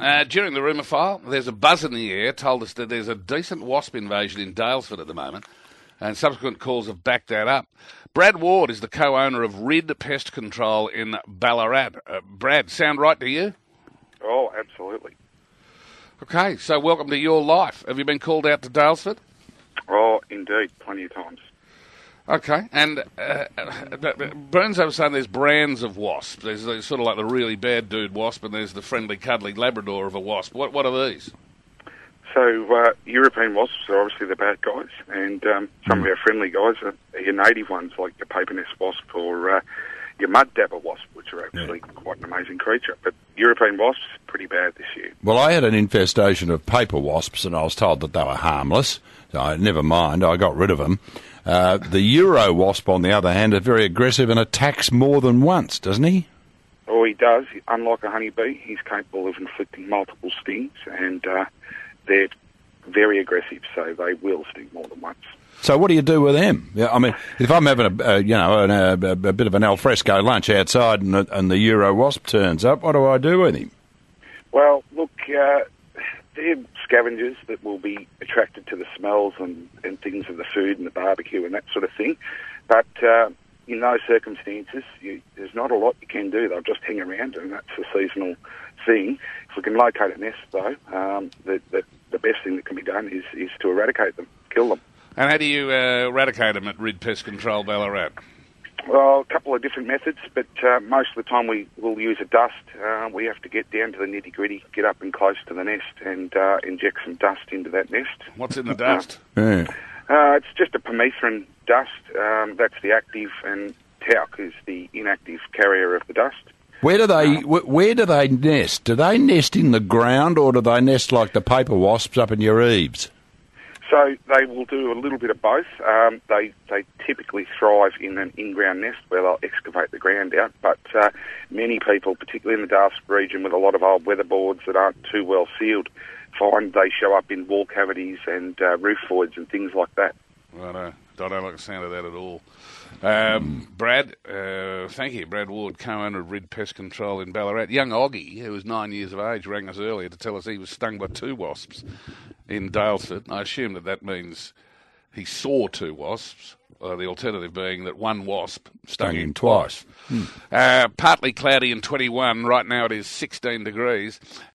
During the rumour file, there's a buzz in the air told us that there's a decent wasp invasion in Dalesford at the moment, and subsequent calls have backed that up. Brad Ward is the co-owner of Rid Pest Control in Ballarat. Brad, sound right to you? Oh, absolutely. Okay, so welcome to your life. Have you been called out to Dalesford? Oh, indeed, plenty of times. Okay, and Burns over saying there's brands of wasps. There's sort of like the really bad dude wasp, and there's the friendly, cuddly Labrador of a wasp. What are these? So European wasps are obviously the bad guys, and some of our friendly guys are your native ones like your paper nest wasp or your mud dabber wasp, which are actually quite an amazing creature. But European wasps, pretty bad this year. Well, I had an infestation of paper wasps, and I was told that they were harmless. So never mind, I got rid of them. The Euro wasp, on the other hand, is very aggressive and attacks more than once, doesn't he? Oh, he does. Unlike a honeybee, he's capable of inflicting multiple stings, and they're very aggressive, so they will sting more than once. So what do you do with them? I mean, if I'm having a bit of an alfresco lunch outside and the Euro wasp turns up, what do I do with him? Well, look, they're scavengers that will be attracted to the smells and things of the food and the barbecue and that sort of thing. But in those circumstances, there's not a lot you can do. They'll just hang around, and that's a seasonal thing. If we can locate a nest, though, the best thing that can be done is to eradicate them, kill them. And how do you eradicate them at Rid Pest Control Ballarat? Well, a couple of different methods, but most of the time we will use a dust. We have to get down to the nitty-gritty, get up and close to the nest and inject some dust into that nest. What's in the dust? It's just a permethrin dust. That's the active, and talc is the inactive carrier of the dust. Where do they nest? Do they nest in the ground, or do they nest like the paper wasps up in your eaves? So they will do a little bit of both. They typically thrive in an in-ground nest where they'll excavate the ground out, but many people, particularly in the Dalesford region with a lot of old weatherboards that aren't too well sealed, find they show up in wall cavities and roof voids and things like that. Right, I don't like the sound of that at all. Brad, thank you. Brad Ward, co-owner of Rid Pest Control in Ballarat. Young Oggy, who was 9 years of age, rang us earlier to tell us he was stung by 2 wasps in Dalesford. I assume that means he saw 2 wasps, the alternative being that 1 wasp stung him twice. Partly cloudy and 21. Right now it is 16 degrees.